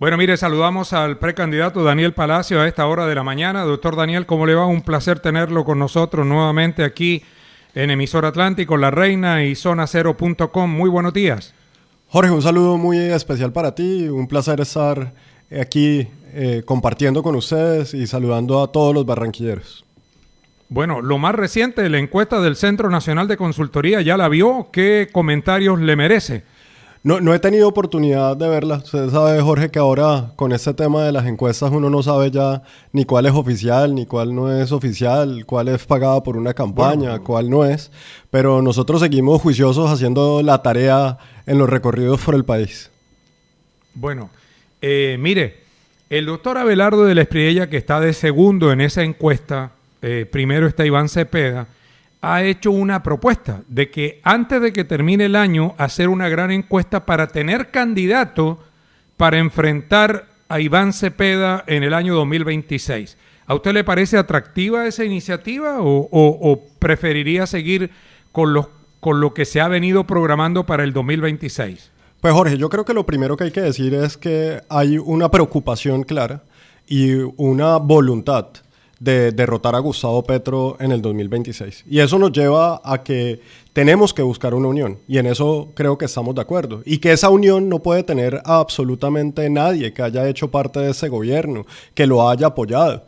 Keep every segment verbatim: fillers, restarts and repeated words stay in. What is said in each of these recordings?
Bueno, mire, saludamos al precandidato Daniel Palacio a esta hora de la mañana. Doctor Daniel, ¿cómo le va? Un placer tenerlo con nosotros nuevamente aquí en Emisora Atlántico, La Reina y zona cero punto com. Muy buenos días. Jorge, un saludo muy especial para ti. Un placer estar aquí eh, compartiendo con ustedes y saludando a todos los barranquilleros. Bueno, lo más reciente, la encuesta del Centro Nacional de Consultoría, ¿ya la vio? ¿Qué comentarios le merece? No, no he tenido oportunidad de verla. Usted sabe, Jorge, que ahora con este tema de las encuestas uno no sabe ya ni cuál es oficial, ni cuál no es oficial, cuál es pagada por una campaña, bueno, cuál no es. Pero nosotros seguimos juiciosos haciendo la tarea en los recorridos por el país. Bueno, eh, mire, el doctor Abelardo de la Espriella, que está de segundo en esa encuesta, eh, primero está Iván Cepeda, ha hecho una propuesta de que antes de que termine el año hacer una gran encuesta para tener candidato para enfrentar a Iván Cepeda en el año dos mil veintiséis. ¿A usted le parece atractiva esa iniciativa o, o, o preferiría seguir con, los, con lo que se ha venido programando para el dos mil veintiséis? Pues Jorge, yo creo que lo primero que hay que decir es que hay una preocupación clara y una voluntad de derrotar a Gustavo Petro en el dos mil veintiséis. Y eso nos lleva a que tenemos que buscar una unión, y en eso creo que estamos de acuerdo. Y que esa unión no puede tener a absolutamente nadie que haya hecho parte de ese gobierno, que lo haya apoyado,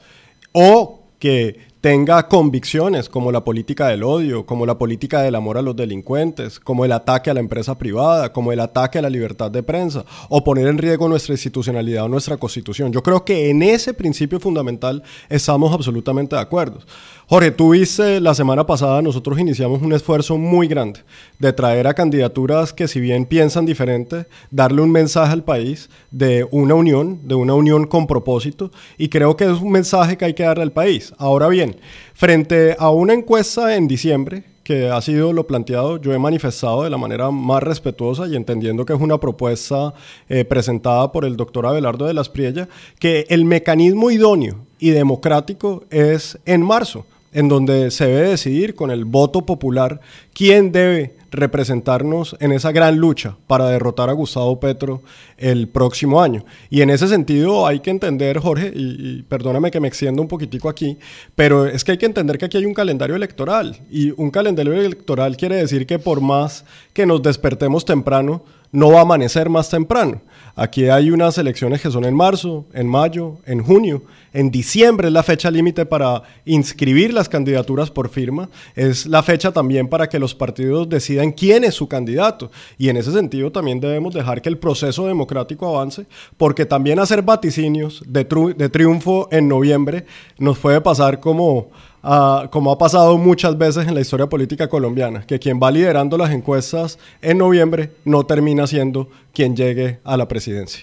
o que tenga convicciones como la política del odio, como la política del amor a los delincuentes, como el ataque a la empresa privada, como el ataque a la libertad de prensa, o poner en riesgo nuestra institucionalidad o nuestra constitución. Yo creo que en ese principio fundamental estamos absolutamente de acuerdo. Jorge, tú viste la semana pasada, nosotros iniciamos un esfuerzo muy grande de traer a candidaturas que, si bien piensan diferente, darle un mensaje al país de una unión, de una unión con propósito, y creo que es un mensaje que hay que darle al país. Ahora bien, frente a una encuesta en diciembre, que ha sido lo planteado, yo he manifestado de la manera más respetuosa y entendiendo que es una propuesta eh, presentada por el doctor Abelardo de la Espriella, que el mecanismo idóneo y democrático es en marzo, en donde se debe decidir con el voto popular quién debe representarnos en esa gran lucha para derrotar a Gustavo Petro el próximo año. Y en ese sentido hay que entender, Jorge, y, y perdóname que me extienda un poquitico aquí, pero es que hay que entender que aquí hay un calendario electoral, y un calendario electoral quiere decir que por más que nos despertemos temprano, no va a amanecer más temprano. Aquí hay unas elecciones que son en marzo, en mayo, en junio. En diciembre es la fecha límite para inscribir las candidaturas por firma. Es la fecha también para que los partidos decidan quién es su candidato. Y en ese sentido también debemos dejar que el proceso democrático avance, porque también hacer vaticinios de, tru- de triunfo en noviembre nos puede pasar como... Uh, como ha pasado muchas veces en la historia política colombiana, que quien va liderando las encuestas en noviembre no termina siendo quien llegue a la presidencia.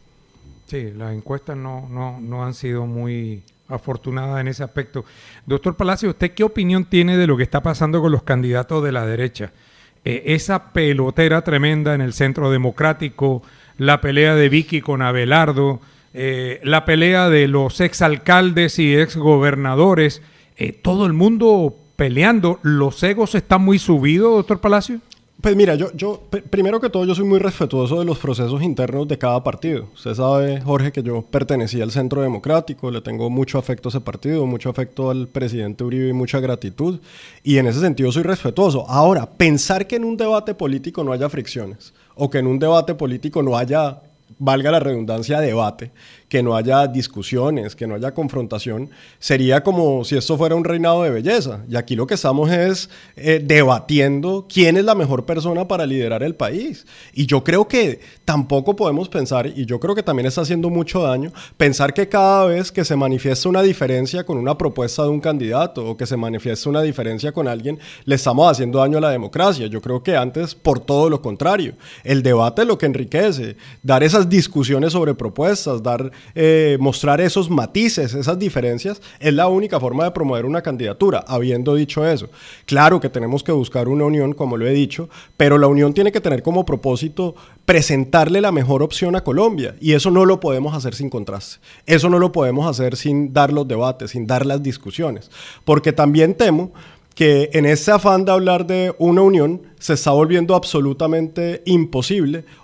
Sí, las encuestas no, no, no han sido muy afortunadas en ese aspecto. Doctor Palacio, ¿usted qué opinión tiene de lo que está pasando con los candidatos de la derecha? Eh, esa pelotera tremenda en el Centro Democrático, la pelea de Vicky con Abelardo, eh, la pelea de los exalcaldes y exgobernadores, Eh, todo el mundo peleando. ¿Los egos están muy subidos, doctor Palacio? Pues mira, yo, yo primero que todo yo soy muy respetuoso de los procesos internos de cada partido. Usted sabe, Jorge, que yo pertenecía al Centro Democrático, le tengo mucho afecto a ese partido, mucho afecto al presidente Uribe y mucha gratitud, y en ese sentido soy respetuoso. Ahora, pensar que en un debate político no haya fricciones, o que en un debate político no haya, valga la redundancia, debate, que no haya discusiones, que no haya confrontación, sería como si esto fuera un reinado de belleza. Y aquí lo que estamos es eh, debatiendo quién es la mejor persona para liderar el país. Y yo creo que tampoco podemos pensar, y yo creo que también está haciendo mucho daño, pensar que cada vez que se manifiesta una diferencia con una propuesta de un candidato o que se manifiesta una diferencia con alguien, le estamos haciendo daño a la democracia. Yo creo que antes, por todo lo contrario, el debate es lo que enriquece, dar esas discusiones sobre propuestas, dar Eh, mostrar esos matices, esas diferencias, es la única forma de promover una candidatura. Habiendo dicho eso, claro que tenemos que buscar una unión, como lo he dicho, pero la unión tiene que tener como propósito presentarle la mejor opción a Colombia, y eso no lo podemos hacer sin contraste, eso no lo podemos hacer sin dar los debates, sin dar las discusiones, porque también temo que en ese afán de hablar de una unión se está volviendo absolutamente imposible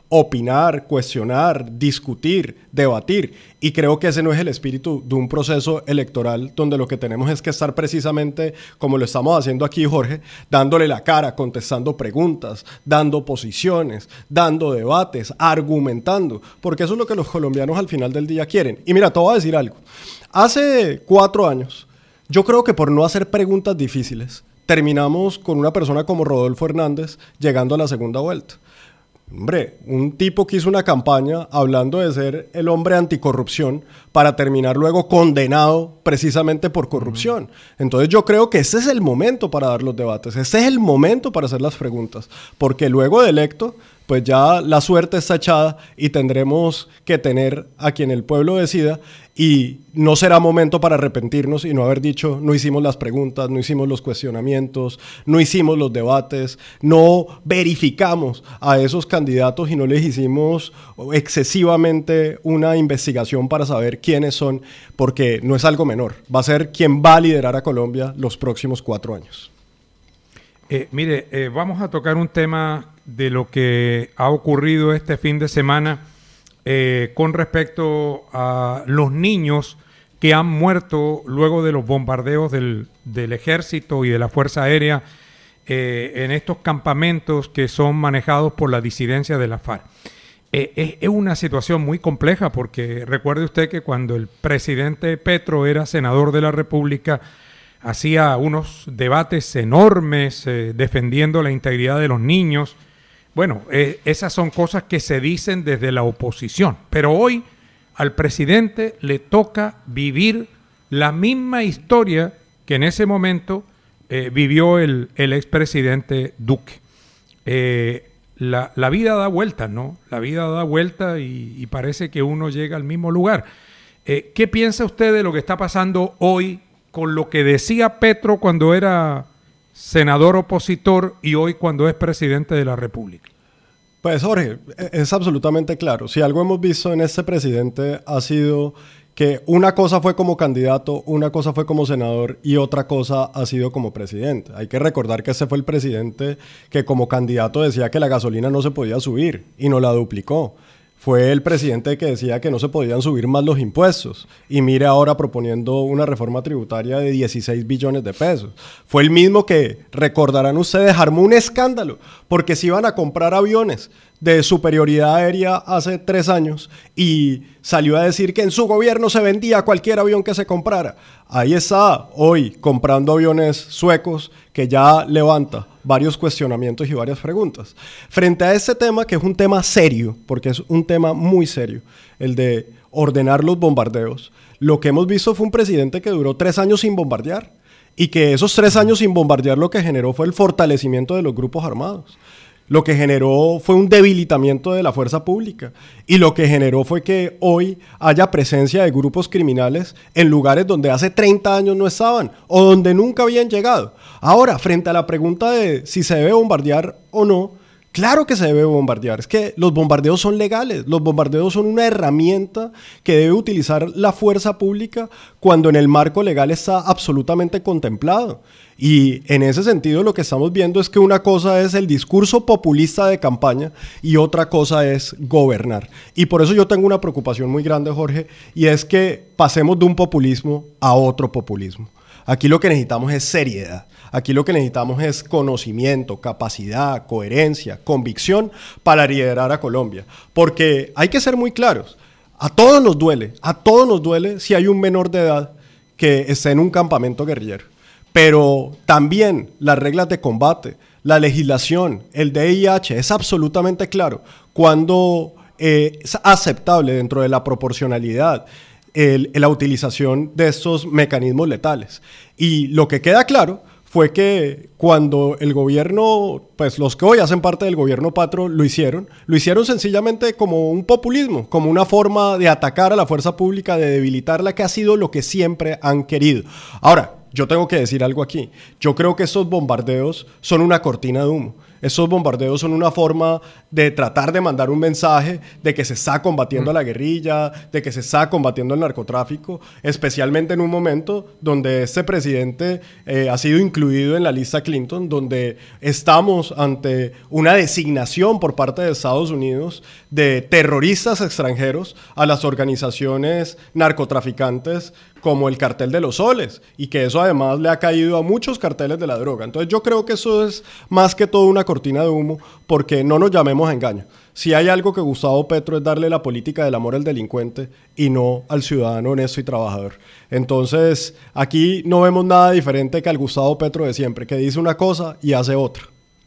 opinar, cuestionar, discutir, debatir. Y creo que ese no es el espíritu de un proceso electoral donde lo que tenemos es que estar precisamente como lo estamos haciendo aquí, Jorge, dándole la cara, contestando preguntas, dando posiciones, dando debates, argumentando, porque eso es lo que los colombianos al final del día quieren. Y mira, te voy a decir algo. Hace cuatro años, yo creo que por no hacer preguntas difíciles, terminamos con una persona como Rodolfo Hernández llegando a la segunda vuelta. Hombre, un tipo que hizo una campaña hablando de ser el hombre anticorrupción para terminar luego condenado precisamente por corrupción. Entonces yo creo que ese es el momento para dar los debates, ese es el momento para hacer las preguntas, porque luego de electo, pues ya la suerte está echada y tendremos que tener a quien el pueblo decida y no será momento para arrepentirnos y no haber dicho, no hicimos las preguntas, no hicimos los cuestionamientos, no hicimos los debates, no verificamos a esos candidatos y no les hicimos excesivamente una investigación para saber quiénes son, porque no es algo menor, va a ser quien va a liderar a Colombia los próximos cuatro años. Eh, mire, eh, vamos a tocar un tema de lo que ha ocurrido este fin de semana eh, con respecto a los niños que han muerto luego de los bombardeos del, del ejército y de la Fuerza Aérea eh, en estos campamentos que son manejados por la disidencia de la FARC. Eh, es, es una situación muy compleja porque recuerde usted que cuando el presidente Petro era senador de la República, hacía unos debates enormes eh, defendiendo la integridad de los niños. Bueno, eh, esas son cosas que se dicen desde la oposición, pero hoy al presidente le toca vivir la misma historia que en ese momento eh, vivió el, el expresidente Duque. Eh, la, la vida da vueltas, ¿no? La vida da vueltas y, y parece que uno llega al mismo lugar. Eh, ¿Qué piensa usted de lo que está pasando hoy con lo que decía Petro cuando era senador opositor y hoy cuando es presidente de la República? Pues Jorge, es absolutamente claro. Si algo hemos visto en este presidente ha sido que una cosa fue como candidato, una cosa fue como senador y otra cosa ha sido como presidente. Hay que recordar que ese fue el presidente que como candidato decía que la gasolina no se podía subir y no la duplicó. Fue el presidente que decía que no se podían subir más los impuestos y mire ahora proponiendo una reforma tributaria de dieciséis billones de pesos. Fue el mismo que, recordarán ustedes, armó un escándalo porque se iban a comprar aviones de superioridad aérea hace tres años y salió a decir que en su gobierno se vendía cualquier avión que se comprara. Ahí está hoy comprando aviones suecos que ya levanta varios cuestionamientos y varias preguntas. Frente a este tema, que es un tema serio, porque es un tema muy serio, el de ordenar los bombardeos, lo que hemos visto fue un presidente que duró tres años sin bombardear y que esos tres años sin bombardear lo que generó fue el fortalecimiento de los grupos armados. Lo que generó fue un debilitamiento de la fuerza pública y lo que generó fue que hoy haya presencia de grupos criminales en lugares donde hace treinta años no estaban o donde nunca habían llegado. Ahora, frente a la pregunta de si se debe bombardear o no, claro que se debe bombardear. Es que los bombardeos son legales, los bombardeos son una herramienta que debe utilizar la fuerza pública cuando en el marco legal está absolutamente contemplado. Y en ese sentido lo que estamos viendo es que una cosa es el discurso populista de campaña y otra cosa es gobernar. Y por eso yo tengo una preocupación muy grande, Jorge, y es que pasemos de un populismo a otro populismo. Aquí lo que necesitamos es seriedad. Aquí lo que necesitamos es conocimiento, capacidad, coherencia, convicción para liderar a Colombia. Porque hay que ser muy claros. A todos nos duele, a todos nos duele si hay un menor de edad que esté en un campamento guerrillero. Pero también las reglas de combate, la legislación, el D I H, es absolutamente claro cuando eh, es aceptable dentro de la proporcionalidad el, la utilización de estos mecanismos letales. Y lo que queda claro fue que cuando el gobierno, pues los que hoy hacen parte del gobierno Petro lo hicieron, lo hicieron sencillamente como un populismo, como una forma de atacar a la fuerza pública, de debilitarla, que ha sido lo que siempre han querido. Ahora, yo tengo que decir algo aquí. Yo creo que estos bombardeos son una cortina de humo. Esos bombardeos son una forma de tratar de mandar un mensaje de que se está combatiendo mm. a la guerrilla, de que se está combatiendo el narcotráfico, especialmente en un momento donde este presidente eh, ha sido incluido en la lista Clinton, donde estamos ante una designación por parte de Estados Unidos de terroristas extranjeros a las organizaciones narcotraficantes como el Cartel de los Soles, y que eso además le ha caído a muchos carteles de la droga. Entonces yo creo que eso es más que todo una cortina de humo, porque no nos llamemos a engaño. Si hay algo que Gustavo Petro es darle la política del amor al delincuente y no al ciudadano honesto y trabajador. Entonces aquí no vemos nada diferente que al Gustavo Petro de siempre, que dice una cosa y hace otra.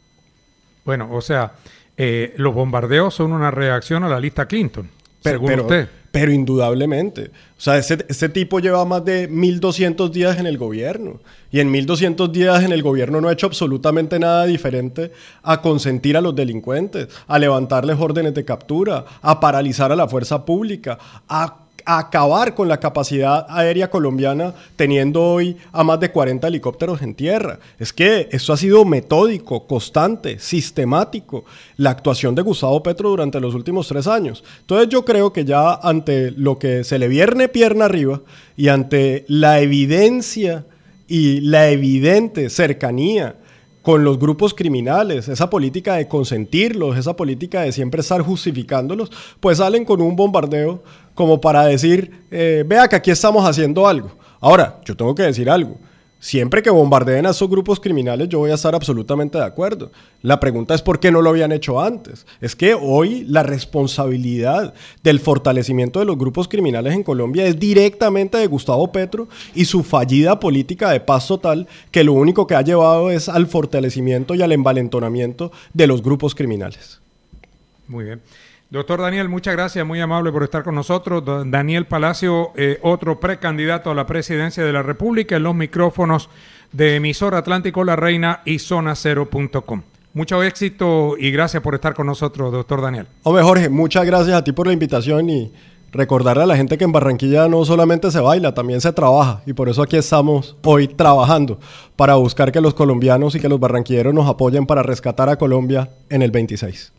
Bueno, o sea, eh, los bombardeos son una reacción a la lista Clinton, pero, según pero, usted. Pero indudablemente. O sea, ese, ese tipo lleva más de mil doscientos días en el gobierno. Y en mil doscientos días en el gobierno no ha hecho absolutamente nada diferente a consentir a los delincuentes, a levantarles órdenes de captura, a paralizar a la fuerza pública, a a acabar con la capacidad aérea colombiana, teniendo hoy a más de cuarenta helicópteros en tierra. Es que esto ha sido metódico, constante, sistemático, la actuación de Gustavo Petro durante los últimos tres años. Entonces yo creo que ya ante lo que se le vierne pierna arriba y ante la evidencia y la evidente cercanía con los grupos criminales, esa política de consentirlos, esa política de siempre estar justificándolos, pues salen con un bombardeo como para decir, eh, vea que aquí estamos haciendo algo. Ahora, yo tengo que decir algo. Siempre que bombardeen a esos grupos criminales, yo voy a estar absolutamente de acuerdo. La pregunta es por qué no lo habían hecho antes. Es que hoy la responsabilidad del fortalecimiento de los grupos criminales en Colombia es directamente de Gustavo Petro y su fallida política de paz total, que lo único que ha llevado es al fortalecimiento y al envalentonamiento de los grupos criminales. Muy bien. Doctor Daniel, muchas gracias, muy amable por estar con nosotros. Daniel Palacio, eh, otro precandidato a la presidencia de la República, en los micrófonos de Emisora Atlántico La Reina y zona cero punto com. Mucho éxito y gracias por estar con nosotros, doctor Daniel. Hombre, Jorge, muchas gracias a ti por la invitación y recordarle a la gente que en Barranquilla no solamente se baila, también se trabaja, y por eso aquí estamos hoy trabajando para buscar que los colombianos y que los barranquilleros nos apoyen para rescatar a Colombia en el veintiséis.